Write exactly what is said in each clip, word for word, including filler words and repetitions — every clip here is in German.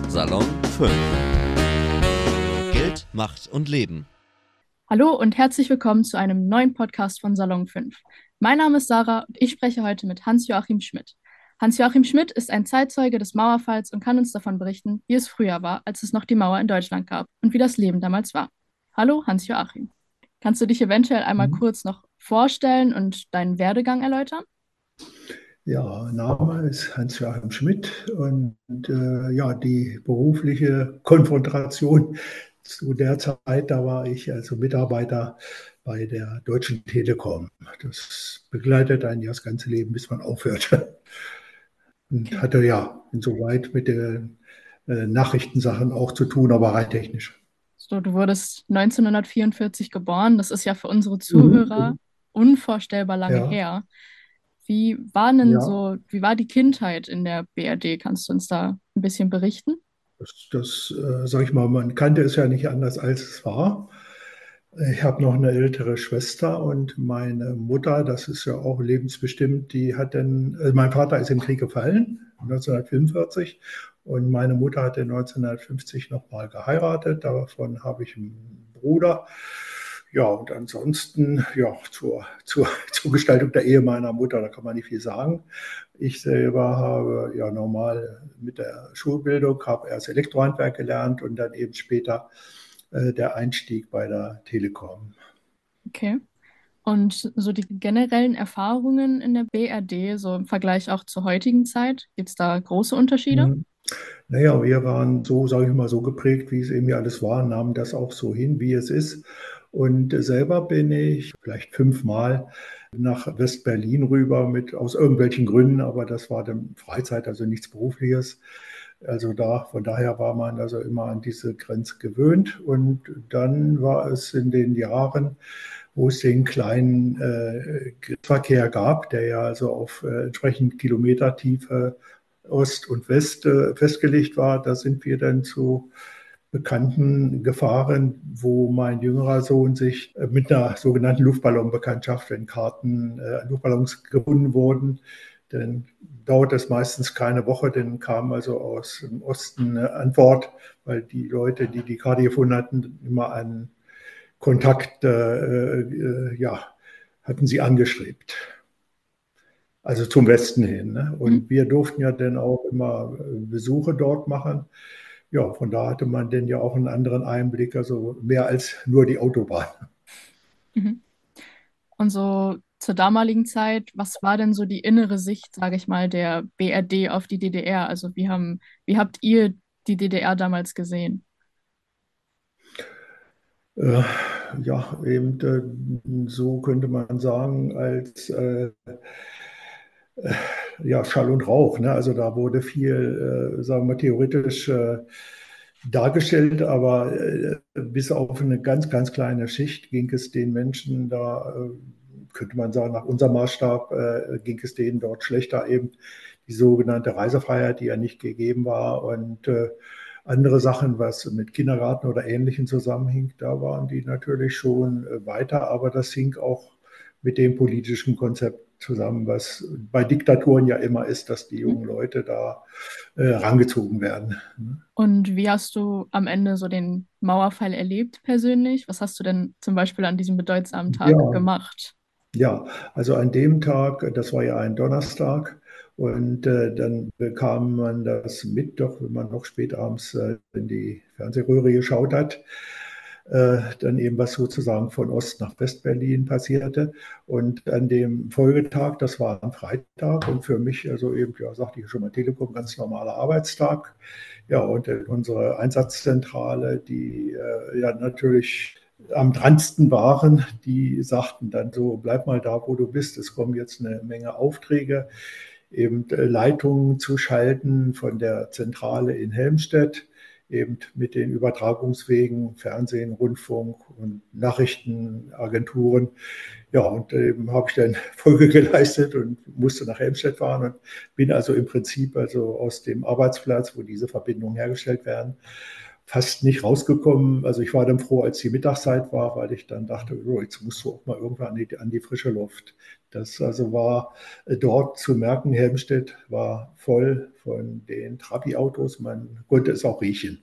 Salon fünf. Geld, Macht und Leben. Hallo und herzlich willkommen zu einem neuen Podcast von Salon fünf. Mein Name ist Sarah und ich spreche heute mit Hans-Joachim Schmidt. Hans-Joachim Schmidt ist ein Zeitzeuge des Mauerfalls und kann uns davon berichten, wie es früher war, als es noch die Mauer in Deutschland gab und wie das Leben damals war. Hallo Hans-Joachim. Kannst du dich eventuell einmal Mhm. kurz noch vorstellen und deinen Werdegang erläutern? Ja, Name ist Hans-Joachim Schmidt und äh, ja, die berufliche Konfrontation zu der Zeit, da war ich also Mitarbeiter bei der Deutschen Telekom. Das begleitet einen ja das ganze Leben, bis man aufhört. Und Okay. hatte ja insoweit mit den äh, Nachrichtensachen auch zu tun, aber rein technisch. So, du wurdest neunzehnhundertvierundvierzig geboren. Das ist ja für unsere Zuhörer Mhm. unvorstellbar lange Ja, her. Wie war denn ja. so, wie war die Kindheit in der B R D? Kannst du uns da ein bisschen berichten? Das, das äh, sag ich mal, man kannte es ja nicht anders, als es war. Ich habe noch eine ältere Schwester und meine Mutter, das ist ja auch lebensbestimmt, die hat dann, also mein Vater ist im Krieg gefallen, neunzehnhundertfünfundvierzig, und meine Mutter hatte neunzehnhundertfünfzig nochmal geheiratet, davon habe ich einen Bruder. Ja, und ansonsten, ja, zur, zur, zur Gestaltung der Ehe meiner Mutter, da kann man nicht viel sagen. Ich selber habe ja normal mit der Schulbildung, habe erst Elektrohandwerk gelernt und dann eben später äh, der Einstieg bei der Telekom. Okay. Und so die generellen Erfahrungen in der B R D, so im Vergleich auch zur heutigen Zeit, gibt es da große Unterschiede? Mhm. Naja, wir waren so, sage ich mal, so geprägt, wie es eben ja alles war, nahmen das auch so hin, wie es ist. Und selber bin ich vielleicht fünfmal nach West-Berlin rüber mit aus irgendwelchen Gründen, aber das war dann Freizeit, also nichts Berufliches. Also da, von daher war man also immer an diese Grenze gewöhnt. Und dann war es in den Jahren, wo es den kleinen äh, Verkehr gab, der ja also auf äh, entsprechend Kilometertiefe Ost und West äh, festgelegt war. Da sind wir dann zu Bekannten gefahren, wo mein jüngerer Sohn sich äh, mit einer sogenannten Luftballonbekanntschaft, wenn Karten äh, an Luftballons gebunden wurden, dann dauert es meistens keine Woche, dann kam also aus dem Osten eine Antwort, weil die Leute, die die Karte gefunden hatten, immer einen Kontakt, äh, äh, ja, hatten sie angestrebt. Also zum Westen hin. Ne? Mhm. Und wir durften ja dann auch immer äh, Besuche dort machen. Ja, von da hatte man dann ja auch einen anderen Einblick, also mehr als nur die Autobahn. Mhm. Und so zur damaligen Zeit, was war denn so die innere Sicht, sage ich mal, der B R D auf die D D R? Also wie haben, wie habt ihr die D D R damals gesehen? Äh, ja, eben äh, so könnte man sagen, als äh, äh, ja, Schall und Rauch. Ne? Also da wurde viel, äh, sagen wir, theoretisch äh, dargestellt, aber äh, bis auf eine ganz, ganz kleine Schicht ging es den Menschen da, äh, könnte man sagen, nach unserem Maßstab äh, ging es denen dort schlechter, eben die sogenannte Reisefreiheit, die ja nicht gegeben war, und äh, andere Sachen, was mit Kindergarten oder Ähnlichem zusammenhing, da waren die natürlich schon äh, weiter, aber das hing auch mit dem politischen Konzept zusammen, was bei Diktaturen ja immer ist, dass die Mhm. jungen Leute da äh, rangezogen werden. Und wie hast du am Ende so den Mauerfall erlebt persönlich? Was hast du denn zum Beispiel an diesem bedeutsamen Tag Ja, gemacht? ja, also an dem Tag, das war ja ein Donnerstag, und äh, dann bekam man das mit, doch wenn man noch spät abends äh, in die Fernsehröhre geschaut hat, äh, dann eben was sozusagen von Ost nach West-Berlin passierte. Und an dem Folgetag, das war ein Freitag, und für mich, also eben, ja, sagte ich schon mal, Telekom, ganz normaler Arbeitstag. Ja, und in unsere Einsatzzentrale, die äh, ja natürlich am dransten waren, die sagten dann so, bleib mal da, wo du bist. Es kommen jetzt eine Menge Aufträge, eben äh, Leitungen zu schalten von der Zentrale in Helmstedt, eben mit den Übertragungswegen, Fernsehen, Rundfunk und Nachrichtenagenturen. Ja, und eben habe ich dann Folge geleistet und musste nach Helmstedt fahren und bin also im Prinzip also aus dem Arbeitsplatz, wo diese Verbindungen hergestellt werden, fast nicht rausgekommen. Also ich war dann froh, als die Mittagszeit war, weil ich dann dachte, oh, jetzt musst du auch mal irgendwann an die, an die frische Luft. Das also war äh, dort zu merken, Helmstedt war voll von den Trabi-Autos, man konnte es auch riechen.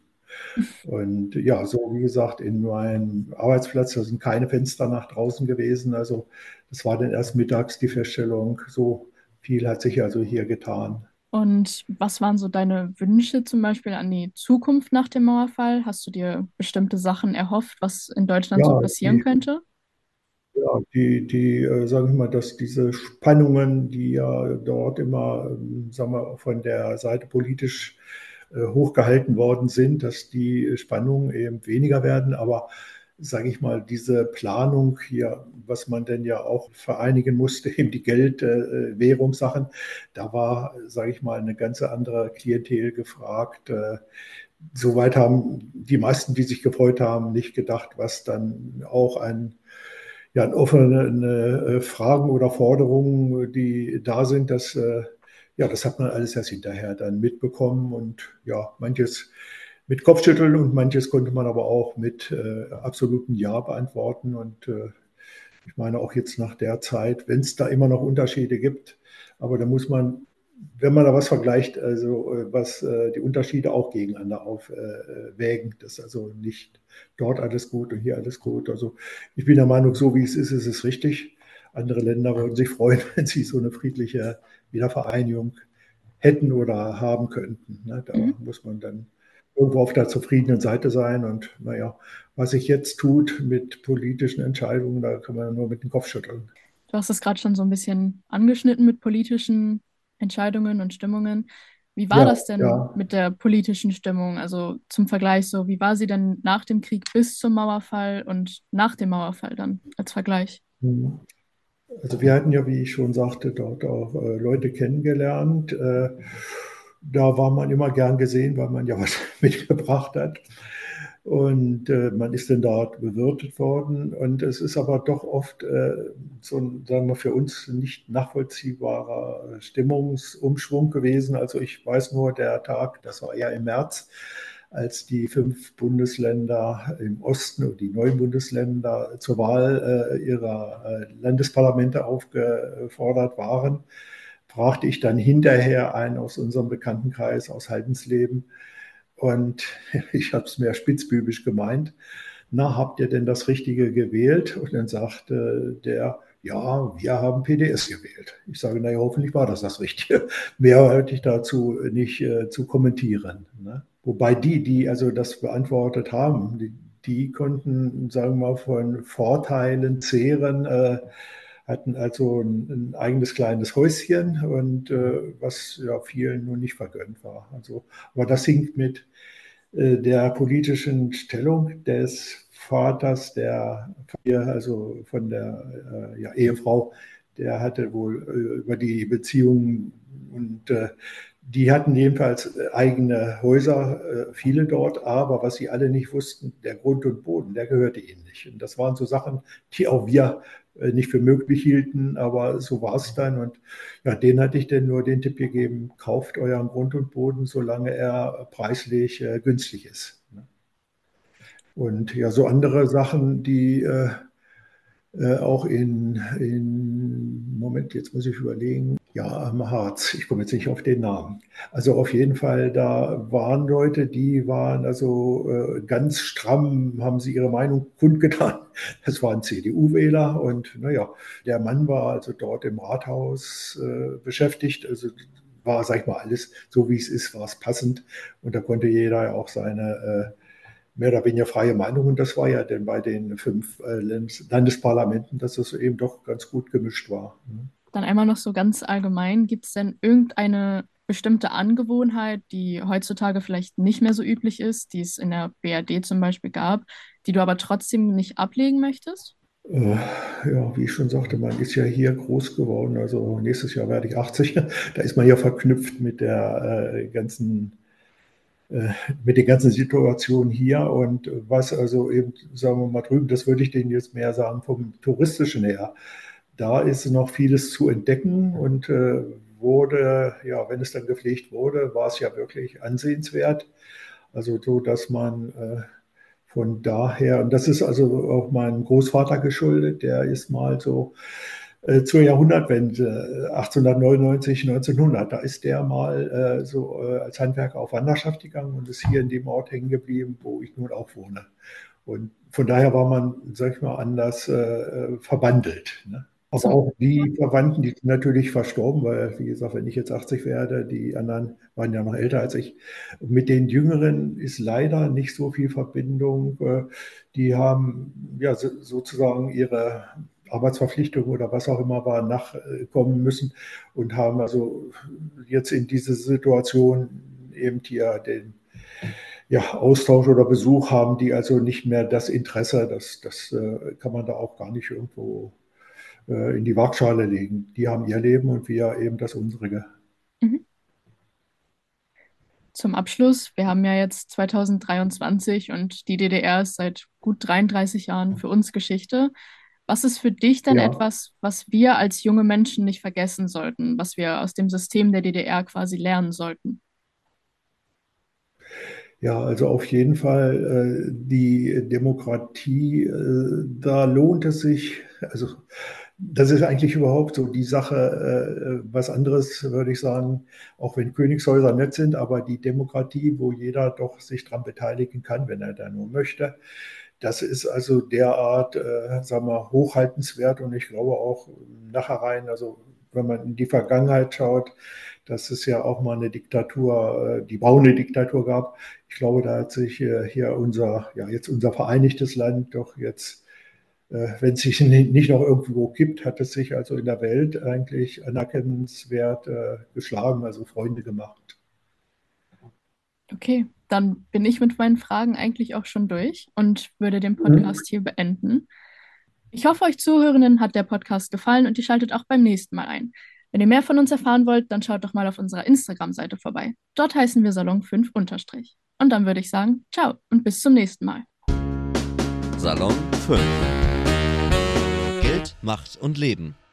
Und ja, so wie gesagt, in meinem Arbeitsplatz, da sind keine Fenster nach draußen gewesen. Also das war dann erst mittags die Feststellung, so viel hat sich also hier getan. Und was waren so deine Wünsche zum Beispiel an die Zukunft nach dem Mauerfall? Hast du dir bestimmte Sachen erhofft, was in Deutschland so Ja, passieren die, könnte? ja, die, die äh, sagen wir mal, dass diese Spannungen, die ja dort immer, ähm, sagen wir, von der Seite politisch äh, hochgehalten worden sind, dass die Spannungen eben weniger werden. Aber sage ich mal, diese Planung hier, was man denn ja auch vereinigen musste, eben die Geld-, äh, Währungssachen, da war, sage ich mal, eine ganz andere Klientel gefragt. Äh, Soweit haben die meisten, die sich gefreut haben, nicht gedacht, was dann auch ein ja, offene äh, Fragen oder Forderungen, die da sind, das, äh, ja, das hat man alles erst hinterher dann mitbekommen und ja, manches mit Kopfschütteln und manches konnte man aber auch mit äh, absolutem Ja beantworten. Und äh, ich meine auch jetzt nach der Zeit, wenn es da immer noch Unterschiede gibt, aber da muss man, wenn man da was vergleicht, also äh, was äh, die Unterschiede auch gegeneinander aufwägen, dass also nicht dort alles gut und hier alles gut. Also ich bin der Meinung, so wie es ist, ist es richtig. Andere Länder würden sich freuen, wenn sie so eine friedliche Wiedervereinigung hätten oder haben könnten. Ne? Da Mhm. muss man dann irgendwo auf der zufriedenen Seite sein. Und naja, was sich jetzt tut mit politischen Entscheidungen, da kann man nur mit dem Kopf schütteln. Du hast es gerade schon so ein bisschen angeschnitten mit politischen Entscheidungen und Stimmungen. Wie war Ja, das denn ja. mit der politischen Stimmung? Also zum Vergleich so, wie war sie denn nach dem Krieg bis zum Mauerfall und nach dem Mauerfall dann als Vergleich? Hm. Also wir hatten ja, wie ich schon sagte, dort auch äh, Leute kennengelernt. Äh, da war man immer gern gesehen, weil man ja was mitgebracht hat. Und äh, man ist dann dort bewirtet worden. Und es ist aber doch oft äh, so ein, sagen wir, für uns nicht nachvollziehbarer Stimmungsumschwung gewesen. Also ich weiß nur, der Tag, das war ja im März, als die fünf Bundesländer im Osten und die neuen Bundesländer zur Wahl äh, ihrer äh, Landesparlamente aufgefordert waren, fragte ich dann hinterher einen aus unserem Bekanntenkreis aus Haldensleben und ich habe es mehr spitzbübisch gemeint. Na, habt ihr denn das Richtige gewählt? Und dann sagte der, ja, wir haben P D S gewählt. Ich sage, naja, hoffentlich war das das Richtige. Mehr hatte ich dazu nicht äh, zu kommentieren. Ne? Wobei die, die also das beantwortet haben, die, die konnten, sagen wir mal, von Vorteilen zehren, äh, hatten also ein, ein eigenes kleines Häuschen und äh, was ja vielen nur nicht vergönnt war. Also, aber das hinkt mit äh, der politischen Stellung des Vaters der Familie, also von der äh, ja, Ehefrau, der hatte wohl äh, über die Beziehungen und äh, die hatten jedenfalls eigene Häuser, äh, viele dort, aber was sie alle nicht wussten, der Grund und Boden, der gehörte ihnen nicht. Und das waren so Sachen, die auch wir äh, nicht für möglich hielten, aber so war es dann. Und ja, den hatte ich denn nur den Tipp gegeben, kauft euren Grund und Boden, solange er preislich äh, günstig ist. Ne? Und ja, so andere Sachen, die äh, äh, auch in, in, Moment, jetzt muss ich überlegen, ja, am Harz, ich komme jetzt nicht auf den Namen. Also auf jeden Fall, da waren Leute, die waren also äh, ganz stramm, haben sie ihre Meinung kundgetan. Das waren C D U-Wähler und naja, der Mann war also dort im Rathaus äh, beschäftigt, also war, sag ich mal, alles so wie es ist, war es passend und da konnte jeder ja auch seine äh, mehr oder weniger freie Meinung. Und das war ja denn bei den fünf äh, Landesparlamenten, dass es eben doch ganz gut gemischt war. Ne? Dann einmal noch so ganz allgemein, gibt es denn irgendeine bestimmte Angewohnheit, die heutzutage vielleicht nicht mehr so üblich ist, die es in der B R D zum Beispiel gab, die du aber trotzdem nicht ablegen möchtest? Äh, ja, wie ich schon sagte, man ist ja hier groß geworden. Also nächstes Jahr werde ich achtzig. Da ist man ja verknüpft mit der äh, ganzen äh, mit den ganzen Situationen hier und was also eben, sagen wir mal drüben, das würde ich denen jetzt mehr sagen vom touristischen her. Da ist noch vieles zu entdecken und äh, wurde, ja, wenn es dann gepflegt wurde, war es ja wirklich ansehenswert. Also so, dass man äh, von daher, und das ist also auch meinem Großvater geschuldet, der ist mal so äh, zur Jahrhundertwende, achtzehnhundertneunundneunzig, neunzehnhundert. Da ist der mal äh, so äh, als Handwerker auf Wanderschaft gegangen und ist hier in dem Ort hängen geblieben, wo ich nun auch wohne. Und von daher war man, sag ich mal, anders äh, verbandelt. Ne? Aber Zum, auch die Verwandten, die sind natürlich verstorben, weil, wie gesagt, wenn ich jetzt achtzig werde, die anderen waren ja noch älter als ich. Mit den Jüngeren ist leider nicht so viel Verbindung. Äh, Die haben ja so, sozusagen ihre Arbeitsverpflichtung oder was auch immer war, nachkommen müssen und haben also jetzt in diese Situation eben hier den ja, Austausch oder Besuch haben, die also nicht mehr das Interesse, das, das äh, kann man da auch gar nicht irgendwo äh, in die Waagschale legen. Die haben ihr Leben und wir eben das unsere. mhm. Zum Abschluss, wir haben ja jetzt zweitausenddreiundzwanzig und die D D R ist seit gut dreiunddreißig Jahren für uns Geschichte. Was ist für dich denn Ja, etwas, was wir als junge Menschen nicht vergessen sollten, was wir aus dem System der D D R quasi lernen sollten? ja, also auf jeden Fall äh, die Demokratie, äh, da lohnt es sich, also das ist eigentlich überhaupt so die Sache, äh, was anderes würde ich sagen, auch wenn Königshäuser nett sind, aber die Demokratie, wo jeder doch sich daran beteiligen kann, wenn er da nur möchte, das ist also derart, äh, sagen wir, hochhaltenswert und ich glaube auch nachher rein, also wenn man in die Vergangenheit schaut, dass es ja auch mal eine Diktatur, äh, die braune Diktatur gab. Ich glaube, da hat sich äh, hier unser, ja jetzt unser vereinigtes Land doch jetzt, äh, wenn es sich nicht noch irgendwo gibt, hat es sich also in der Welt eigentlich anerkennenswert äh, geschlagen, also Freunde gemacht. Okay, dann bin ich mit meinen Fragen eigentlich auch schon durch und würde den Mhm. Podcast hier beenden. Ich hoffe, euch Zuhörenden hat der Podcast gefallen und ihr schaltet auch beim nächsten Mal ein. Wenn ihr mehr von uns erfahren wollt, dann schaut doch mal auf unserer Instagram-Seite vorbei. Dort heißen wir Salon fünf Unterstrich. Und dann würde ich sagen, ciao und bis zum nächsten Mal. Salon fünf. Geld, Macht und Leben.